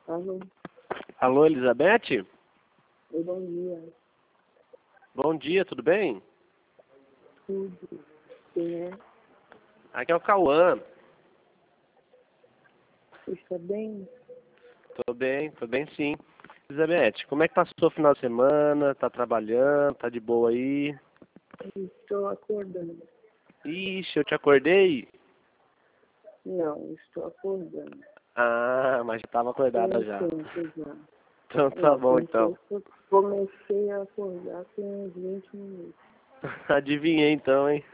Alô, Alô, Elizabeth? oi, bom dia. Bom dia, tudo bem? Tudo. Quem é? Aqui é o Cauã. Você está bem? Tô bem sim. Elizabeth, como é que passou o final de semana? Tá trabalhando? Tá de boa aí? Eu estou acordando. Ixi, eu te acordei? Não, estou acordando. Ah, mas já tava Tem acordada um já. tempo já. Então tá Não, bom tem então. tempo que eu comecei a acordar tem uns 20 minutos. Adivinhei então, hein?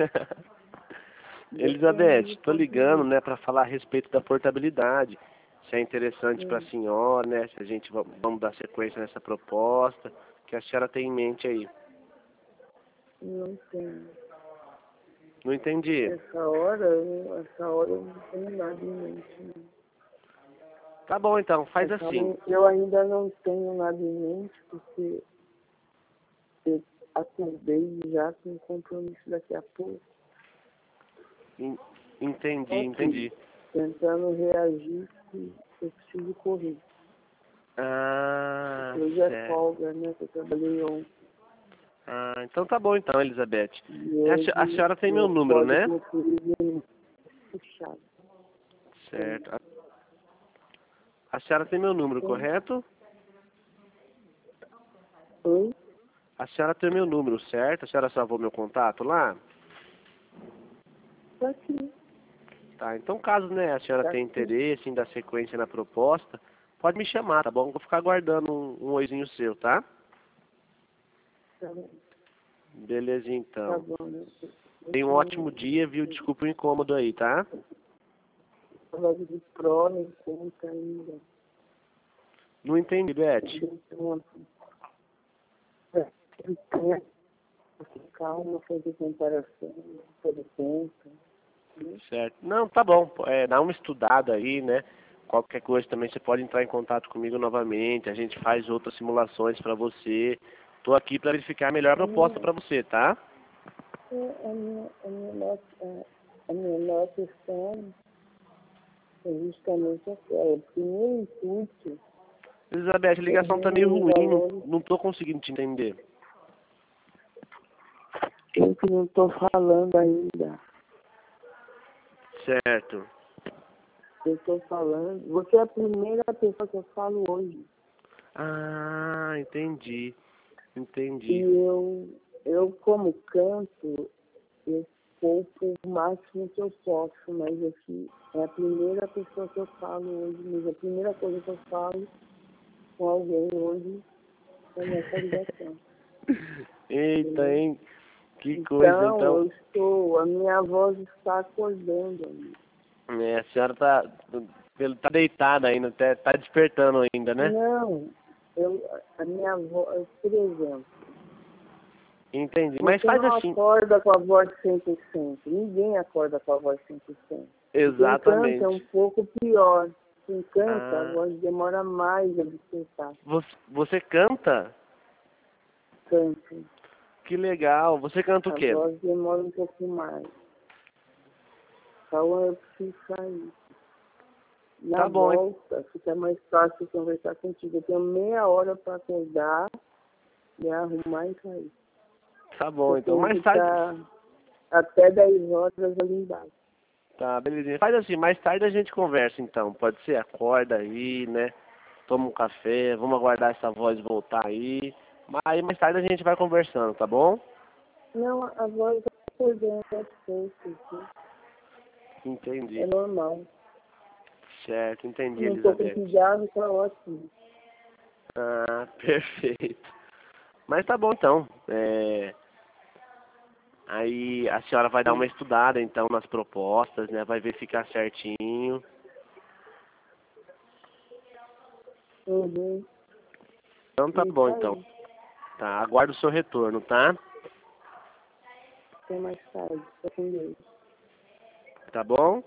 Depende Elizabeth, do tô ponto de ligando, vista. né, pra falar a respeito da portabilidade. Se é interessante pra senhora, né? Se a gente vamos dar sequência nessa proposta que a senhora tem em mente aí. Não tenho. Não entendi. Essa hora eu não tenho nada em mente. Não. Tá bom então, faz assim. Eu ainda não tenho nada em mente porque eu acordei já com um compromisso daqui a pouco. Entendi. Tentando reagir se eu preciso correr. Ah, Hoje é certo. folga, né? Que eu trabalhei ontem. Ah, então tá bom então, Elizabeth. E A hoje senhora tem meu meu número, né? código é fechado. Certo. A senhora tem meu número, Sim. correto? Oi? A senhora tem meu número, certo? A senhora salvou meu contato lá? Tá aqui. Tá, então caso, né, a senhora Tá tenha aqui. interesse em dar sequência na proposta, pode me chamar, tá bom? Eu vou ficar aguardando um oizinho seu, tá? Tá bom. Beleza Tá então. bom, né? Tenha um ótimo dia, viu? Desculpa o incômodo aí, tá? Logo de pró, nem conta ainda. Não entendi, Beth. Calma, fazer comparação, fazer conta. Né? Certo. Não, tá bom. Dá uma estudada aí, né? Qualquer coisa também você pode entrar em contato comigo novamente. A gente faz outras simulações para você. Tô aqui para verificar a melhor proposta para você, tá? A minha nova questão é justamente aquela. O primeiro intuito Elizabeth, a é ligação tá ver meio os ruim, valores. não tô conseguindo te entender. Eu que não estou falando ainda. Certo. Eu estou falando. Você é a primeira pessoa que eu falo hoje. Ah, entendi. E Entendi. eu como canto, eu poupo o máximo que eu posso, mas aqui é a primeira pessoa que eu falo hoje, mas a primeira coisa que eu falo com alguém hoje é nessa ligação. Eita, Entendeu? hein? Que coisa, Então, então. a minha voz está acordando ainda. A senhora tá deitada ainda, tá despertando ainda, né? Não, a minha voz, por exemplo, Entendi. Mas você faz não assim. acorda com a voz 100%. Ninguém acorda com a voz 100%. Quem canta é um Exatamente. pouco pior. Quem canta, a Ah, voz demora mais a despertar. você canta? Canto. Que legal. Você canta o A quê? voz demora um pouco mais. Então eu preciso sair. Na Tá bom, volta, fica mais fácil conversar contigo. Eu tenho meia hora para acordar, me arrumar e sair. tá bom. Eu Então, tenho que mais tarde. estar até 10 horas ali embaixo. Tá, belezinha. Faz assim, mais tarde a gente conversa então. Pode ser? Acorda aí, né? Toma um café, vamos aguardar essa voz voltar aí. Aí mais tarde a gente vai conversando, tá bom? Não, a voz está acordando aos poucos. Né? Entendi. É normal. Certo, entendi, Não estou com Elizabeth. pijamas, está ótimo. Ah, perfeito. Mas tá bom então. Aí a senhora vai dar uma estudada então nas propostas, né? Vai verificar certinho. Uhum. Então tá Isso bom então. aí. Tá, aguardo o seu retorno, tá? Até mais tarde. Fica com Deus. Tá bom?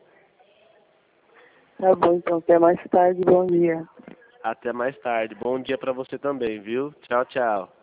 Tá bom, então. Até mais tarde. Bom dia. Até mais tarde. Bom dia pra você também, viu? Tchau, tchau.